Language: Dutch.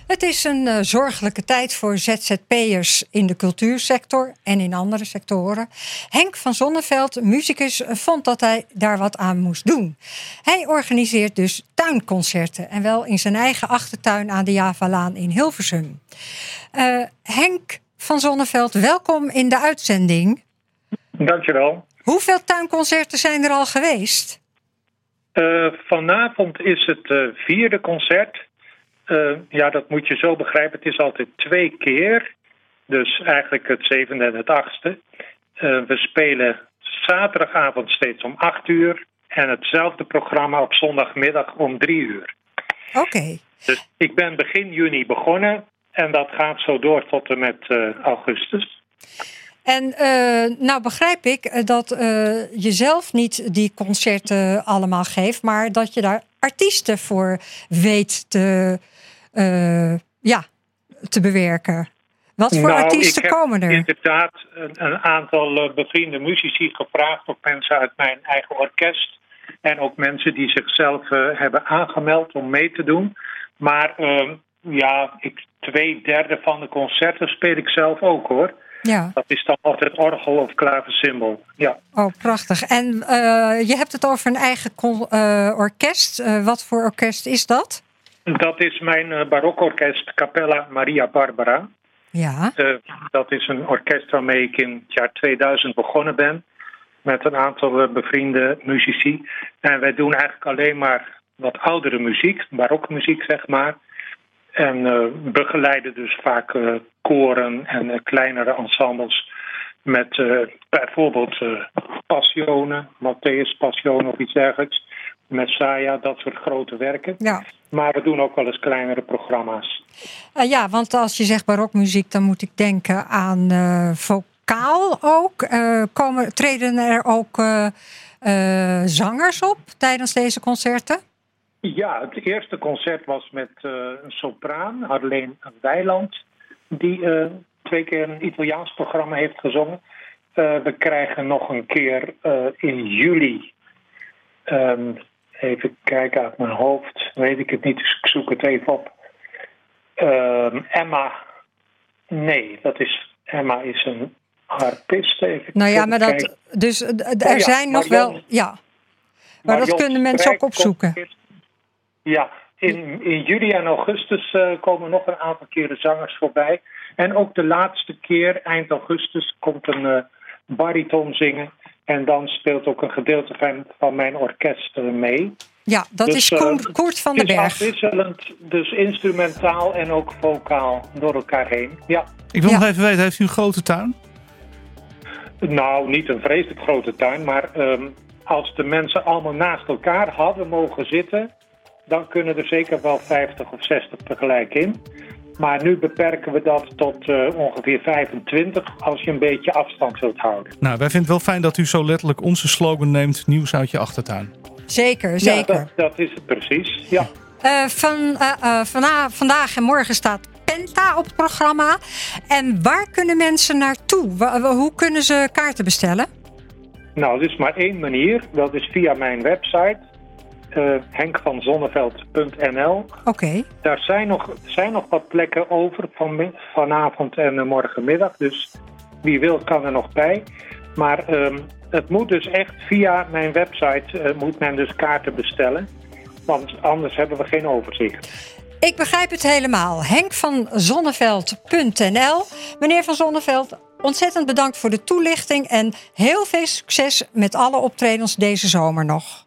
Het is een zorgelijke tijd voor ZZP'ers in de cultuursector en in andere sectoren. Henk van Zonneveld, muzikus, vond dat hij daar wat aan moest doen. Hij organiseert dus tuinconcerten en wel in zijn eigen achtertuin aan de Javalaan in Hilversum. Henk van Zonneveld, welkom in de uitzending. Dankjewel. Hoeveel tuinconcerten zijn er al geweest? Vanavond is het vierde concert. Dat moet je zo begrijpen. Het is altijd 2 keer. Dus eigenlijk het 7e en het 8e. We spelen zaterdagavond steeds om 8 uur. En hetzelfde programma op zondagmiddag om 3 uur. Oké. Dus ik ben begin juni begonnen. En dat gaat zo door tot en met augustus. En nou begrijp ik dat je zelf niet die concerten allemaal geeft, maar dat je daar artiesten voor weet te bewerken. Wat voor artiesten komen er? Ik heb inderdaad een aantal bevriende muzici gevraagd, ook mensen uit mijn eigen orkest. En ook mensen die zichzelf hebben aangemeld om mee te doen. Maar 2/3 van de concerten speel ik zelf ook, hoor. Ja. Dat is dan altijd orgel of klaversymbol. Ja. Oh, prachtig. En je hebt het over een eigen orkest. Wat voor orkest is dat? Dat is mijn barokorkest Cappella Maria Barbara. Ja. Dat is een orkest waarmee ik in het jaar 2000 begonnen ben. Met een aantal bevriende muzici. En wij doen eigenlijk alleen maar wat oudere muziek. Barokmuziek, zeg maar. En begeleiden dus vaak koren en kleinere ensembles met bijvoorbeeld Passionen, Matthäus Passion of iets dergelijks. Messiah, dat soort grote werken. Ja. Maar we doen ook wel eens kleinere programma's. Want als je zegt barokmuziek, dan moet ik denken aan vocaal ook. Treden er ook zangers op tijdens deze concerten? Ja, het eerste concert was met een sopraan, Arleen Weiland, die 2 keer een Italiaans programma heeft gezongen. We krijgen nog een keer in juli, even kijken uit mijn hoofd, weet ik het niet, dus ik zoek het even op. Emma is een harpist. Zijn nog wel, ja. Maar dat kunnen mensen ook opzoeken. Ja, in juli en augustus komen nog een aantal keren zangers voorbij. En ook de laatste keer, eind augustus, komt een bariton zingen. En dan speelt ook een gedeelte van mijn orkest mee. Ja, dat is Koert van den Berg. Het is afwisselend, dus instrumentaal en ook vocaal door elkaar heen. Ja. Ik wil nog even weten, heeft u een grote tuin? Nou, niet een vreselijk grote tuin, maar als de mensen allemaal naast elkaar hadden mogen zitten, dan kunnen er zeker wel 50 of 60 tegelijk in. Maar nu beperken we dat tot ongeveer 25 als je een beetje afstand wilt houden. Nou, wij vinden het wel fijn dat u zo letterlijk onze slogan neemt, nieuws uit je achtertuin. Zeker. Ja, dat is het precies, ja. Vandaag en morgen staat Penta op het programma. En waar kunnen mensen naartoe? Hoe kunnen ze kaarten bestellen? Nou, er is maar 1 manier. Dat is via mijn website. henkvanzonneveld.nl. Oké. Daar zijn nog wat plekken over vanavond en morgenmiddag. Dus wie wil kan er nog bij. Maar het moet dus echt via mijn website moet men dus kaarten bestellen. Want anders hebben we geen overzicht. Ik begrijp het helemaal. henkvanzonneveld.nl. Meneer Van Zonneveld, ontzettend bedankt voor de toelichting. En heel veel succes met alle optredens deze zomer nog.